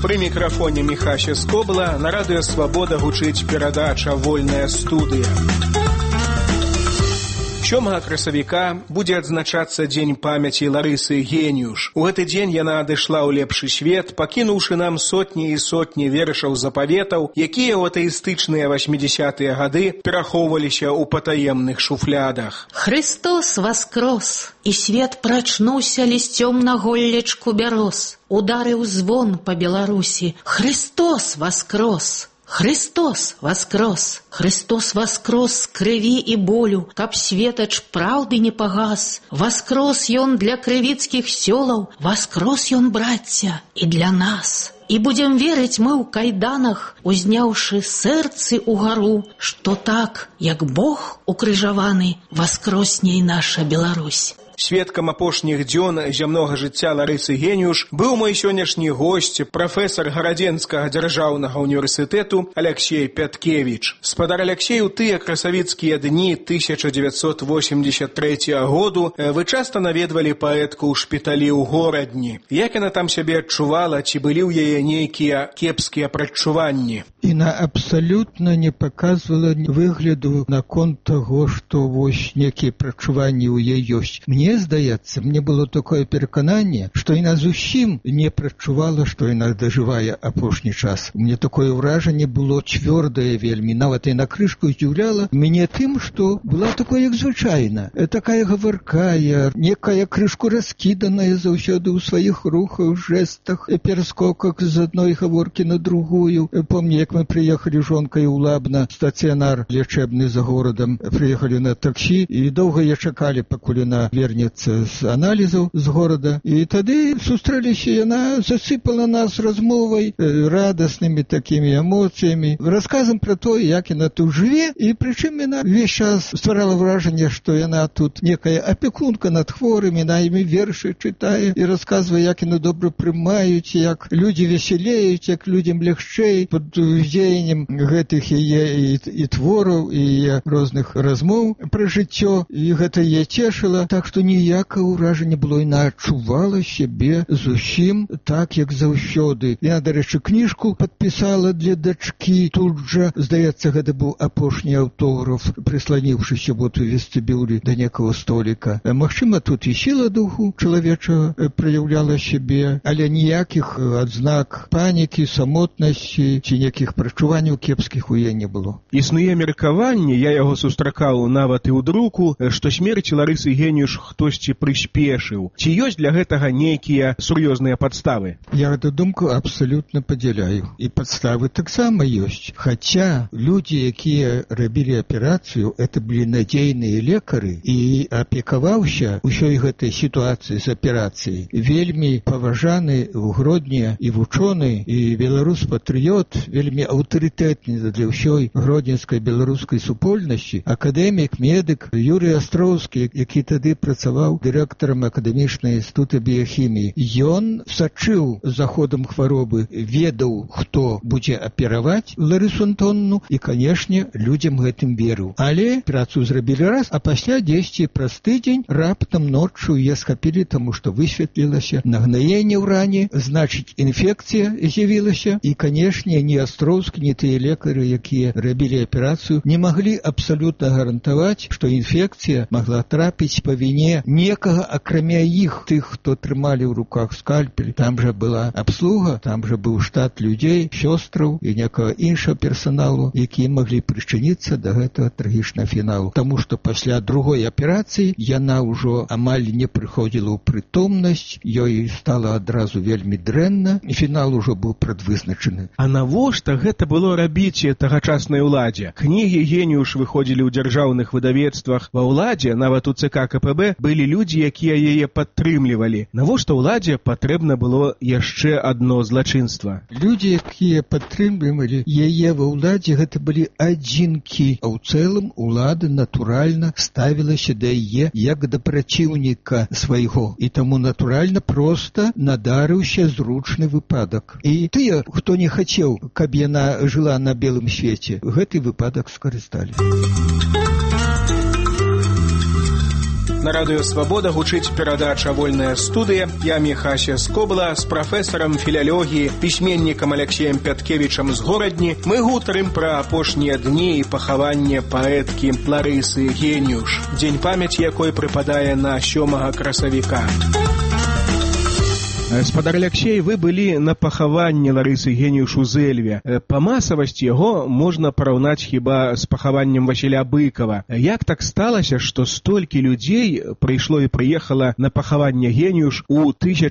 Пры мікрафоне Міхася Скобла, на радыё «Свабода» гучыць перадача «Вольная студыя». 7 красавіка будзе адзначацца дзень памяці Ларысы Геніюш. У гэты дзень яна адышла ў лепшы свет, пакінуўшы нам сотні і сотні вершаў запаветаў, якія ў атэістычныя 80-е гады перахоўваліся ў патаемных шуфлядах. Христос воскрос, і свет прачнуўся лісцём на голлечку бяроз. Ударыў звон па Беларусі. Христос воскрос! Христос воскрос! Христос воскрос з крыві і болю, каб светач праўды не пагас. Воскрос ён для крывіцкіх сёлаў, воскрос ён, брацця, і для нас. І будзем верыць мы ў кайданах, узняўшы сэрцы ўгару, што так, як Бог укрыжаваны, воскросне і наша Беларусь. Сведкам апошніх дзён зямнога жыцця Ларысы Геніюш быў мой сённяшні госць, прафесар Гарадзенскага дзяржаўнага універсітэту Аляксей Пяткевіч. Спадар Аляксей, у тыя красавіцкія дні 1983 году вы часта наведвалі паэтку ў шпіталі ў горадні. Як яна там сябе адчувала, ці былі ў яе нейкія кепскія прадчуванні? Яна абсалютна не паказвала выгляду наконт таго, што вось нейкія прадчуванні ў яе ёсць. Мне здаецца, мне было такое перакананне, што яна зусім не прадчувала, што яна дажывае апошні час. Мне такое ўражанне было цвёрдае вельмі. Нават яна крышку здзіўляла мяне тым, што была такое, як звычайна. Такая гаваркая, некая крышку раскіданая заўсёды ў сваіх рухах, жэстах, пераскоках з адной гаворкі на другую. Помню, як мы прыехалі жонкай у Лабна, стацыянар лечэбны за горадам, прыехалі на таксі, і доўга я чакалі, пакуль яна вернецца з аналізаў з горада. І тады сустрэліся, яна засыпала нас размовай, радаснымі такімі эмоцыямі, расказам пра тое, як яна тут жыве, і прычым яна весь час стварала вражанне, што яна тут некая апекунка над хворымі, на імі вершы чытае і расказвае, як яны добра прымаюць, як людзі весялеюць, як людзям лягчэй пад уздзеяннем гэтых яе і твораў, і розных размоў пра жыццё, і гэта яе цешыла, так што ніякае ўражанне было, яна адчувала сябе зусім так, як заўсёды. Яна, дарэчы, кніжку падпісала для дачкі, тут жа, здаецца, гэта быў апошні аўтограф, прысланіўшыся вот у вестыбюлі да некага століка. Магчыма, тут і сіла духу чалавечага праяўляла сябе, але ніякіх адзнак панікі, самотнасці ці нейкіх прачуванняў кепскіх у яе не было. Існуе меркаванне, я яго сустракаў нават і ў друку, што смерць Ларысы Геніюш хтосьці прыспешыў. Ці ёсць для гэтага нейкія сур'ёзныя падставы? Я эту думку абсалютна падзяляю. І падставы таксама ёсць. Хаця людзі, якія рабілі аперацыю, это былі надзейныя лекары, і апекаваўся ўсёй гэтай сітуацыі з аперацыяй вельмі паважаны ў Гродні і вучоны, і беларус-патрыёт, вельмі аўтарытэтны для ўсёй гродзенскай беларускай супольнасці, акадэмік, медык Юрый Астроўскі, які тады працаваў дырэктарам акадэмічнай інстытута біяхіміі. Ён сачыў за ходам хваробы, ведаў, хто будзе апераваць Ларысу Антонну, і, канешне, людзям гэтым верыў. Але працу зрабілі раз, а пасля 10 праз тыдзень раптам ноччу яе схапілі, таму што высветлілася нагнаенне ў ране, значыць, інфекцыя з'явілася, і, канешне, ні Астроўскі, ні тыя лекары, якія рабілі аперацыю, не маглі абсалютна гарантаваць, што інфекцыя магла трапіць па віне некага, акрамя іх, тых, хто трымалі ў руках скальпель. Там жа была абслуга, там жа быў штат людзей, сёстраў і некага іншага персаналу, якія маглі прычыніцца да гэтага трагічнага фіналу. Таму што пасля другой аперацыі яна ўжо амаль не прыходзіла ў прытомнасць, ёй стала адразу вельмі дрэнна, і фінал ужо быў прадвызначаны. А навошта гэта было рабіць тагачаснай уладзе? Кнігі Геніюш выходзілі ў дзяржаўных выдавецтвах. Ва ўладзе, нават у ЦК КПБ, былі людзі, якія яе падтрымлівалі. Навошта ўладзе патрэбна было яшчэ адно злачынства? Людзі, якія падтрымлівалі яе ва ўладзе, гэта былі адзінкі, а ў цэлым улада натуральна ставілася да яе як да праціўніка свайго. І таму натуральна проста надарыўся зручны выпадак. І тыя, хто не хацеў, каб яна жыла на белым свеце, гэты выпадак скарысталі. На радыё «Свабода» гучыць перадача «Вольная студыя». Я Міхася Скобла з прафесарам філалогіі, пісьменнікам Алексеем Пяткевічам з Горадні. Мы гутарым пра апошнія дні і пахаванне паэткі Ларысы Геніюш, дзень памяці якой прыпадае на 7 красавіка. Спадар Алексей, вы былі на пахаванні Ларысы Геніюш у Зэльве. Па масавасці яго можна параўнаць хіба з пахаваннем Васіля Быкова. Як так сталася, што столькі людзей прыйшло і прыехала на пахаванне Геніюш у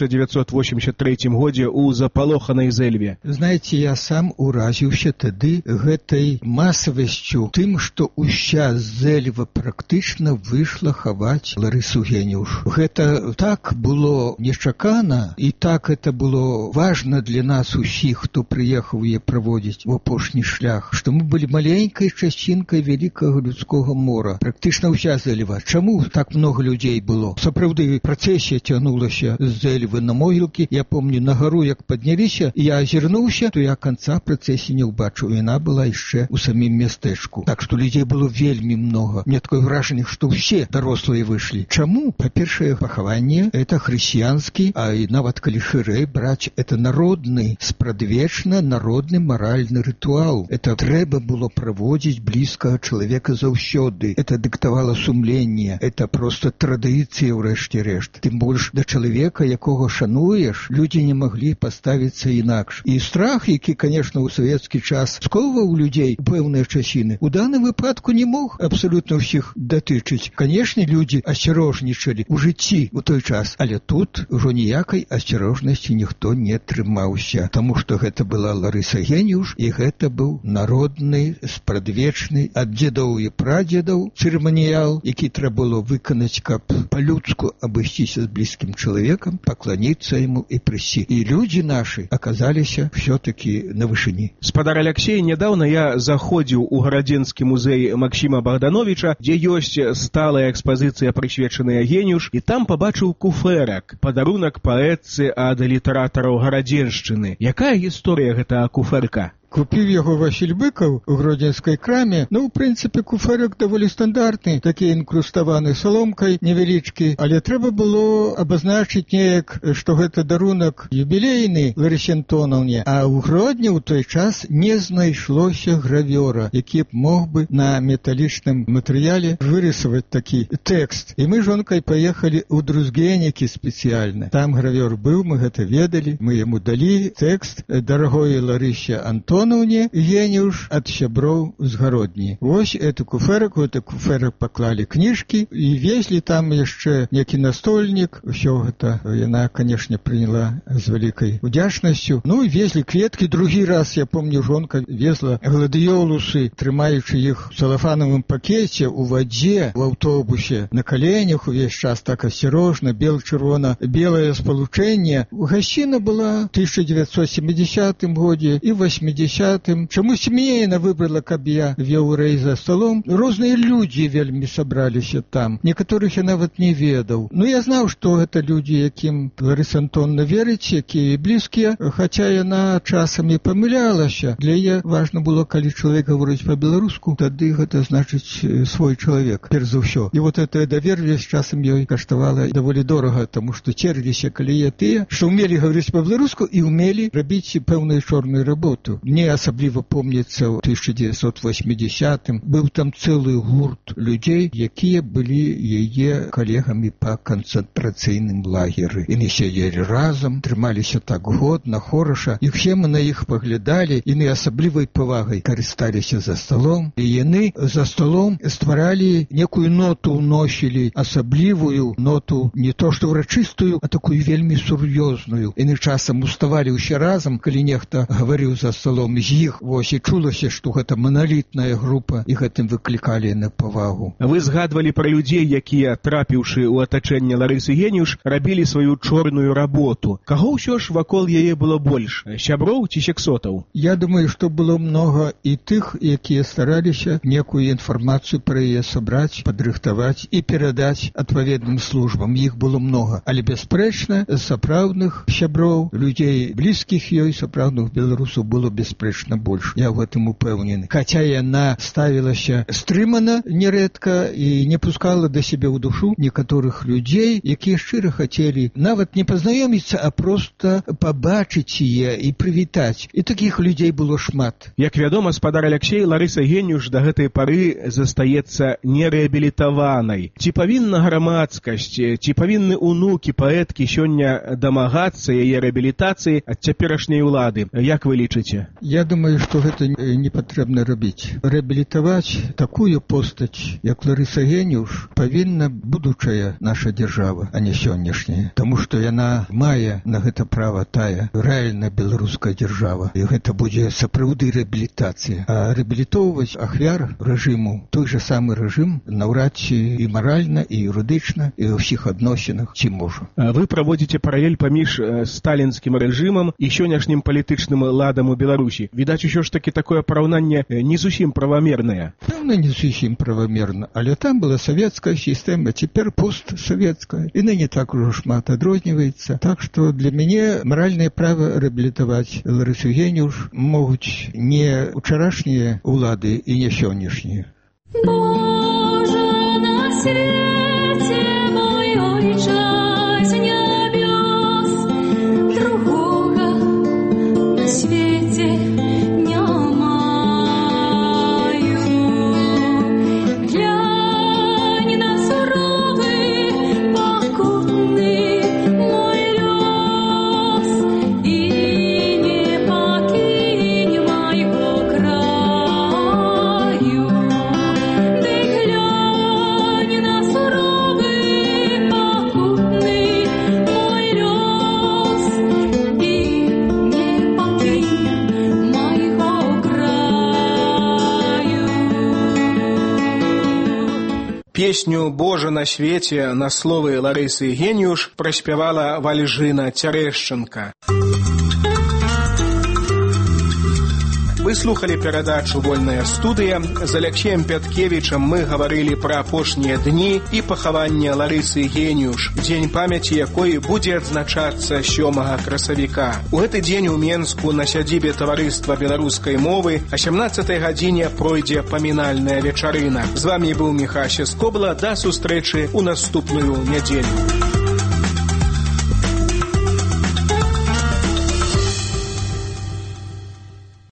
1983 годзе ў запалоханай Зэльве? Знаеце, я сам уразіўся тады гэтай масавасцю, тым, што ўся Зэльва практычна выйшла хаваць Ларысу Геніюш. Гэта так было нечакана, і так это было важна для нас усіх, хто прыехаў яе праводзіць у апошні шлях, што мы былі маленькай часцінкай вялікага людскога мора. Практычна ўся Зэльва. Чаму так много людзей было? Сапраўды, працэсія цягнулася з Зэльвы на могілкі. Я помню, на гару, як падняліся, я азірнуўся, то я канца працэсіі не ўбачыў. Яна была яшчэ ў самім мястэчку. Так што людзей было вельмі много. Мне такое вражанне, што ўсе дарослыя выйшлі. Чаму? Па-першае, пахаванне — это хрысціянскі, а і нават калі шырэй браць, это народны, спрадвечна народны маральны рытуал. Это трэба было праводзіць блізкага чалавека заўсёды. Это дыктавала сумленне. Это просто традыцыя ў рэшце рэшт. Тым больш да чалавека, якога шануеш, людзі не маглі паставіцца інакш. І страх, які, конечно, ў савецкі час сковаў людзей пэўныя часіны, у даным выпадку не мог абсалютна ўсіх датычыць. Канешне, людзі асцярожнічалі ў жыцці ў той час, але тут ужо ніякай асцярожнасці ніхто не трымаўся, таму што гэта была Ларыса Геніюш, і гэта быў народны, спрадвечны, ад дзедоў і прадзедаў цырыманіял, які трэба было выканаць, каб па-людску абысціся з блізкім чалавекам, пакланіцца яму і прыйсці. І людзі нашы аказаліся ўсё-такі на вышыні. Спадар Алексей, нядаўна я заходзіў у гарадзенскі музей Максіма Богдановича, дзе ёсць сталая экспазіцыя, прысвечаная Геніюш, і там пабачыў куфэрак, падарунак паэтцы ад літаратараў гарадзеншчыны. Якая гісторыя гэтага куфэрка? Купіў яго Васіль Быкаў у гродзенскай краме. Ну, у прынцыпе, куфэрак даволі стандартны, такі інкруставаны саломкай, невялічкі, але трэба было абазначыць неяк, што гэта дарунак юбілейны Ларысе Антонаўне, а ў Гродні ў той час не знайшлося гравёра, які б мог бы на металічным матэрыяле вырысаваць такі тэкст. І мы жонкай паехалі ў Друзгенікі спецыяльна. Там гравёр быў, мы гэта ведалі, мы яму далі тэкст «Дарагой Ларысе Антонаўне Геніюш ад сяброў з Гародні». Вось эту куфэрак, у эту куфэрак паклалі кніжкі і везлі там яшчэ некі настольнік. Усё гэта яна, канешне, прыняла з вялікай удзячнасцю. Ну і везлі кветкі. Другі раз, я помню, жонка везла гладыёлусы, трымаючы іх у салафанавым пакеце ў вадзе, у аўтобусе, на каленях увесь час так асцярожна, бел-чырвона, белае спалучэнне. Гасціна была ў 1970 годзе і 80. Чамусь мне яна выбрала, каб я вёў рэй за столом. Розныя людзі вельмі сабраліся там. Некаторых я нават не ведаў. Ну, я знаў, што гэта людзі, якім Ларыса Антонна верыць, якія блізкія, хаця яна часам і памылялася. Для яе важна было, калі чалавек гаворыць па-беларуску, тады гэта значыць свой чалавек, перш за ўсё. І вот эта даверлівасць часам ёй каштавала даволі дорага, таму што церліся калі тыя, што ўмелі гаварыць па-беларуску і ўмелі рабіць пэўную чорную работу. Мне асабліва помніцца, ў 1980-м быў там цэлы гурт людзей, якія былі яе калегамі па канцэнтрацыйным лагеры. І не сядзелі разам, трымаліся так годна, хораша, і ўсе мы на іх паглядалі, і на асаблівай павагай карысталіся за столом, і яны за столом стваралі некую ноту, ўносілі асаблівую ноту, не то што ўрачыстую, а такую вельмі сур'ёзную. Яны часам уставалі ўсе разам, калі нехта гаварыў за столом з іх, вось, і чулася, што гэта маналітная група, і гэтым выклікалі на павагу. Вы згадвалі пра людзей, якія, трапіўшы ў атачэнне Ларысы Геніюш, рабілі сваю чорную работу. Каго ўсё ж вакол яе было больш? Сяброў ці сексотаў? Я думаю, што было многа і тых, якія стараліся некую інфармацыю пра яе сабраць, падрыхтаваць і перадаць адпаведным службам. Іх было многа. Але бясспрэчна, сапраўдных сяброў, людзей блізкіх ёй, сапраўдных беларусаў было бясспрэчна бясспрэчна больш. Я ў гэтым упэўнены. Хаця яна ставілася стрымана нерэдка і не пускала да сябе ў душу некаторых людзей, якія шчыра хацелі нават не пазнаёміцца, а проста пабачыць яе і прывітаць. І такіх людзей было шмат. Як вядома, спадар Аляксей, Ларыса Геніюш да гэтай пары застаецца нерэабілітаванай. Ці павінна грамадскасць, ці павінны унукі паэткі сёння дамагацца яе рэабілітацыі ад цяперашняй улады? Як вы лічыце? Я думаю, што гэта не патрэбна рабіць. Рэабілітаваць такую постаць, як Ларыса Геніюш, павінна будучая наша дзяржава, а не сённяшняя. Таму што яна мае на гэта права тая рэальна беларуская дзяржава. І гэта будзе сапраўды рэабілітацыя. А рэабілітоўваць ахвяр рэжыму, той жа самы рэжым, наўрад ці і маральна, і юрыдычна, і ва ўсіх адносінах ці можа. Вы праводзіце паралель паміж сталінскім рэжымам і сённяшнім палітычным ладам у Беларусі. Відаць, усё ж такі такое параўнанне не зусім правамернае. Пэўна, не зусім правамерна, але там была савецкая сістэма, цяпер постсавецкая. І не так ужо шмат адрозніваецца. Так што для мяне маральнае права рэабілітаваць Ларысу Геніюш могуць не учарашнія улады і не сённяшнія. Боже, на свете мой ойче з небес, другого на свете не маю. Глянь на суровый, покутный мой лёс и не покинь моего краю. Ты глянь на суровый, покутный мой лёс и не покинь моего краю. Песню «Божа на свеце» на словы Ларысы Геніюш праспявала Вальжына Цярэшчанка. Вы слухали перадачу «Вольная студыя». З Аляксеем Пяткевічам мы гаварылі пра апошнія дні і пахаванне Ларысы Геніюш, дзень памяці якой будзе адзначацца 7 красавіка. У гэты дзень у Менску на сядзібе таварыства беларускай мовы о 17 гадзіне пройдзе памінальная вечарына. З вамі быў Міхася Скобла. Да сустрэчы ў наступную нядзелю.